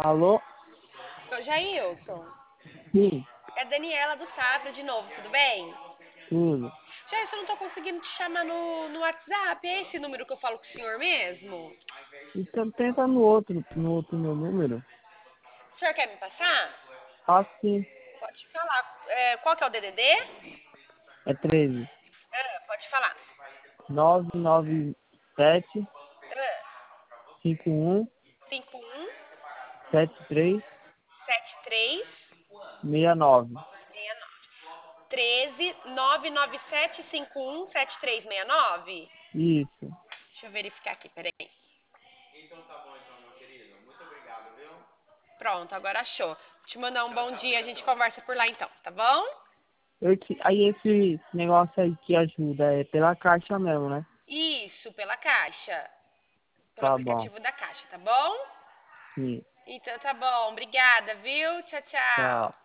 Alô? Ô, Jailson, Sim, é a Daniela do Safra de novo, tudo bem? tudo. Jailson, eu não tô conseguindo te chamar no WhatsApp. É esse número que eu falo com o senhor mesmo? Então tenta no outro meu número. O senhor quer me passar? Assim, Pode falar. Qual que é o DDD? é 13. Pode falar. 997 Ah, 51 51 73 73 69. 13 997 51 7369. Isso. Deixa eu verificar aqui, peraí. Pronto, agora achou. Te mandar um bom dia, a gente conversa por lá então, tá bom? Aí esse negócio aí que ajuda é pela caixa mesmo, né? Isso, pela Caixa. Pelo Tá bom. aplicativo da Caixa, tá bom? Sim. Então tá bom, obrigada, viu? Tchau, tchau. Tchau.